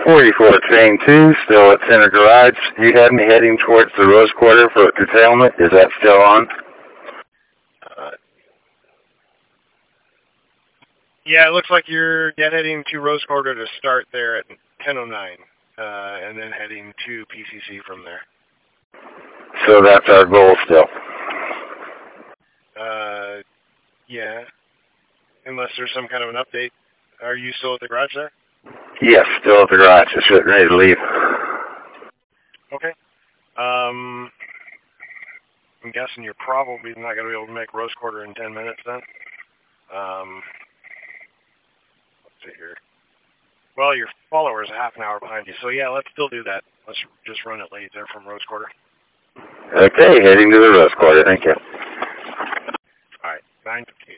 44 Train 2, still at Center Garage. You had me heading towards the Rose Quarter for a curtailment. Is that still on? Yeah, it looks like you're heading to Rose Quarter to start there at 10:09, and then heading to PCC from there. So that's our goal still. Yeah. Unless there's some kind of an update. Are you still at the garage there? Yes, still at the garage. Just getting ready to leave. Okay. I'm guessing you're probably not going to be able to make Rose Quarter in 10 minutes then. Let's see here. Well, your follower's a half an hour behind you, so yeah, let's still do that. Let's just run it late there from Rose Quarter. Okay, heading to the Rose Quarter. Thank you. All right, 9:58.